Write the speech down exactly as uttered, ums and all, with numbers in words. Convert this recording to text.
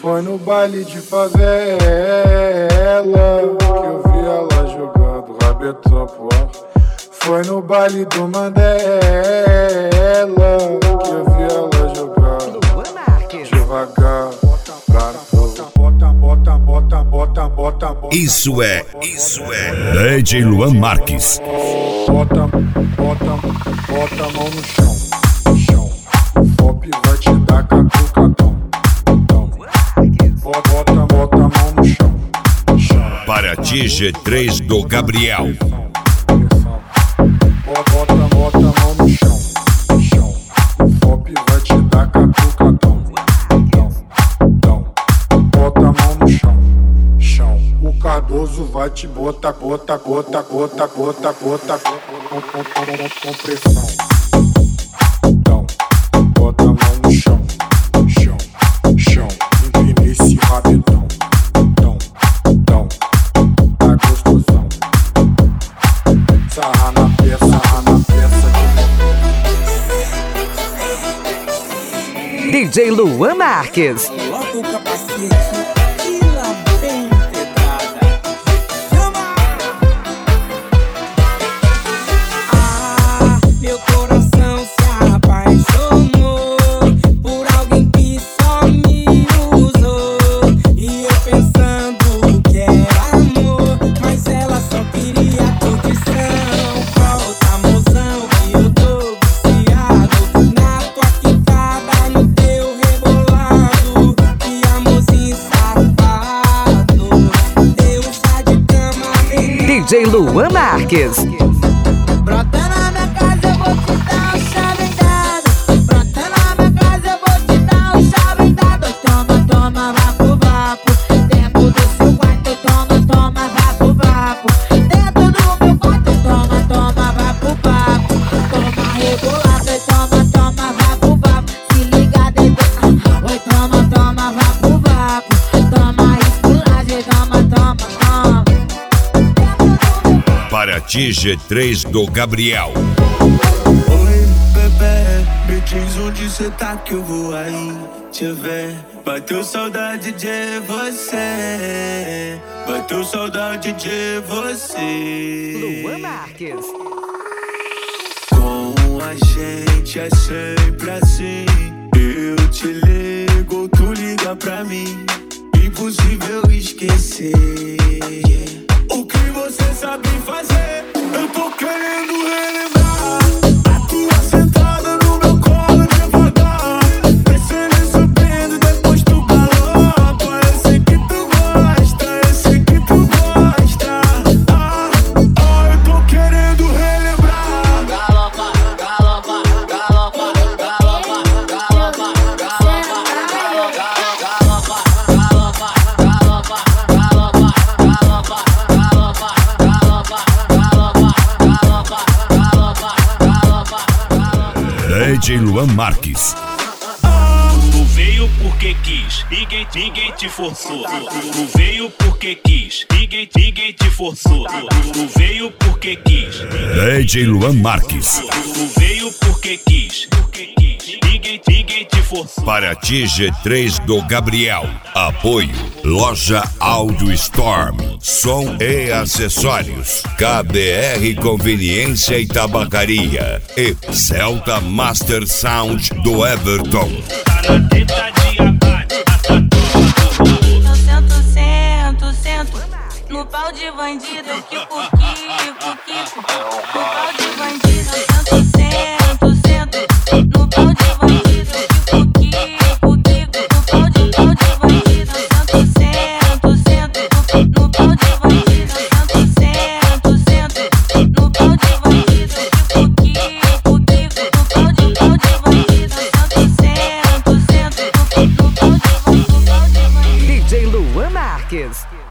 Foi no baile de favela que eu vi ela jogando rabetão pro ar. Foi no baile do Mandela que eu vi ela jogando devagar. Bota, bota, bota, bota, bota, bota. Isso é, isso é D J Luan Marques. Bota, bota, bota a mão no chão, chão. O Fop vai te dar catucadão. Bota, bota, bota a mão no chão, chão. Paraty G três do Gabriel. Bota, bota, bota a mão no chão, chão. O Fop vai te dar catucadão. Bota a mão no chão, chão. O Cardoso vai te botar, bota, bota, bota, bota, bota, com pressão. Então, bota a mão no chão, chão, chão. Empina esse rabetão. Então, então, tá gostosão. Sarra na peça, sarra na peça de D J Luan Marques. Coloca o capacete e lá vem pedrada. Chama! Ah, meu coração se apaixonou por alguém que só me usou. E eu pensando que era amor, mas ela só queria curtição. Volta, mozão, que eu tô viciado na tua quicada, no teu rebolado. Que amorzinho safado, teu chá de cama vem. D J Luan Marques. Brota na minha casa, eu vou te dar um chá vendado. Brota na minha casa, eu vou te dar um chá vendado. Toma, toma, vapo, vapo. Dentro do seu quarto, toma, toma, vapo, vapo. Dentro do meu quarto, toma, toma, vapo, vapo. Toma rebolada, toma, toma, vapo, vapo. Se liga, bebê. Oi, toma, toma, vapo, vapo. Toma esculagem, toma, toma, toma. Paraty G três do Gabriel. Oi, bebê, me diz onde cê tá que eu vou aí te ver. Bateu saudade de você, bateu saudade de você. Luan Marques. Com a gente é sempre assim. Eu te ligo, tu liga pra mim. Impossível esquecer o que você sabe fazer. Eu tô querendo relembrar a tua sentada no meu colo devagar. Descendo e subindo, depois tu galopa. Eu sei que tu gosta, eu sei que tu gosta. Ah, ah, eu tô querendo relembrar. Galopa, galopa, galopa, galopa, galopa, galopa, galopa, galopa, galopa, galopa, galopa, galopa, galopa, galopa, galopa, galopa, galopa. D J Luan Marques. Tu veio porque quis, ninguém, ninguém te forçou. Tu veio porque quis, ninguém, ninguém te forçou. Tu veio porque quis, D J Luan Marques. tu veio porque quis, porque quis. Ninguém, ninguém te forçou. Paraty G três do Gabriel. Apoio Loja Audio Storm. Som e acessórios. K B R Conveniência e Tabacaria. E Celta Master Sound do Everton. Tá na teta de abate. Eu sento, sento, sento no pau de bandido que por